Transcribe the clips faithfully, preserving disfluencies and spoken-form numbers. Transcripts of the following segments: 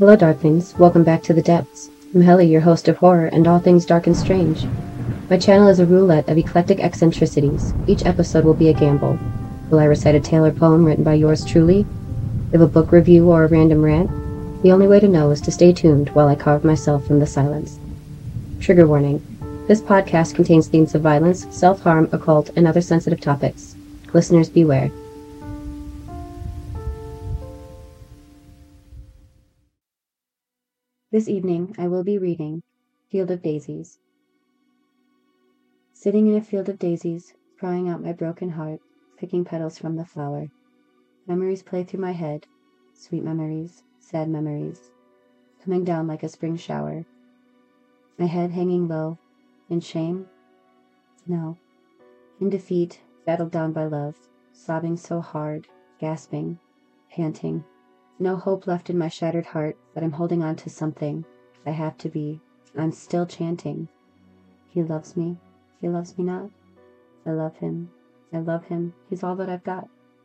Hello, Darklings. Welcome back to the Depths. I'm Helly, your host of horror and all things dark and strange. My channel is a roulette of eclectic eccentricities. Each episode will be a gamble. Will I recite a tale or poem written by yours truly? Give a book review or a random rant? The only way to know is to stay tuned while I carve myself from the silence. Trigger warning. This podcast contains themes of violence, self-harm, occult, and other sensitive topics. Listeners beware. This evening I will be reading Field of Daisies. Sitting in a field of daisies, crying out my broken heart, picking petals from the flower. Memories play through my head, sweet memories, sad memories, coming down like a spring shower. My head hanging low, in shame? No. In defeat, battled down by love, sobbing so hard, gasping, panting. No hope left in my shattered heart, but I'm holding on to something. I have to be. I'm still chanting. He loves me. He loves me not. I love him. I love him. He's all that I've got.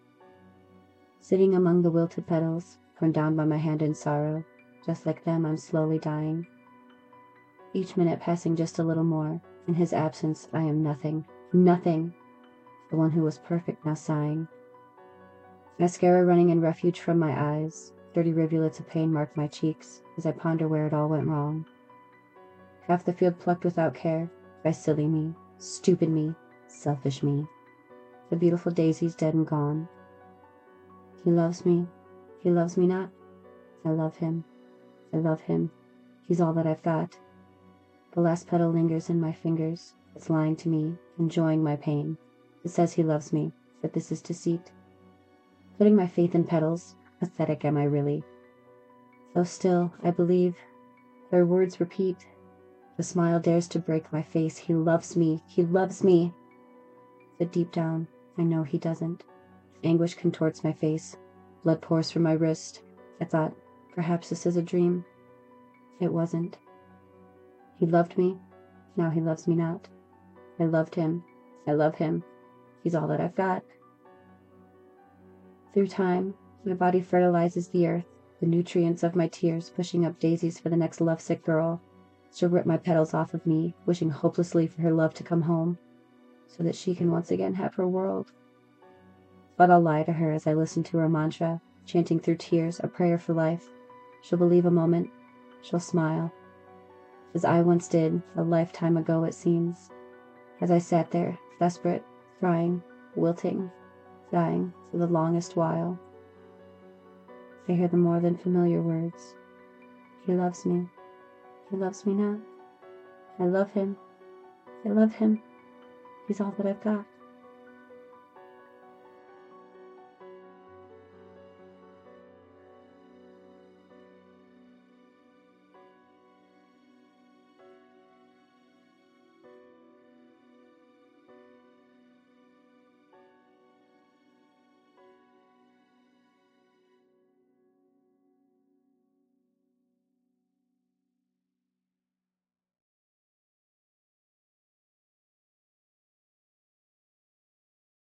Sitting among the wilted petals, torn down by my hand in sorrow, just like them, I'm slowly dying. Each minute passing just a little more. In his absence, I am nothing. Nothing. The one who was perfect now sighing. Mascara running in refuge from my eyes. Dirty rivulets of pain mark my cheeks as I ponder where it all went wrong. Half the field plucked without care by silly me, stupid me, selfish me. The beautiful daisies dead and gone. He loves me. He loves me not. I love him. I love him. He's all that I've got. The last petal lingers in my fingers. It's lying to me, enjoying my pain. It says he loves me, but this is deceit. Putting my faith in petals, pathetic am I really. Though still, I believe, their words repeat. The smile dares to break my face. He loves me. He loves me. But deep down, I know he doesn't. Anguish contorts my face. Blood pours from my wrist. I thought, perhaps this is a dream. It wasn't. He loved me. Now he loves me not. I loved him. I love him. He's all that I've got. Through time, my body fertilizes the earth, the nutrients of my tears pushing up daisies for the next lovesick girl. She'll rip my petals off of me, wishing hopelessly for her love to come home, so that she can once again have her world. But I'll lie to her as I listen to her mantra, chanting through tears a prayer for life. She'll believe a moment. She'll smile. As I once did, a lifetime ago it seems, as I sat there, desperate, crying, wilting, dying for the longest while. I hear the more than familiar words. He loves me. He loves me not. I love him. I love him. He's all that I've got.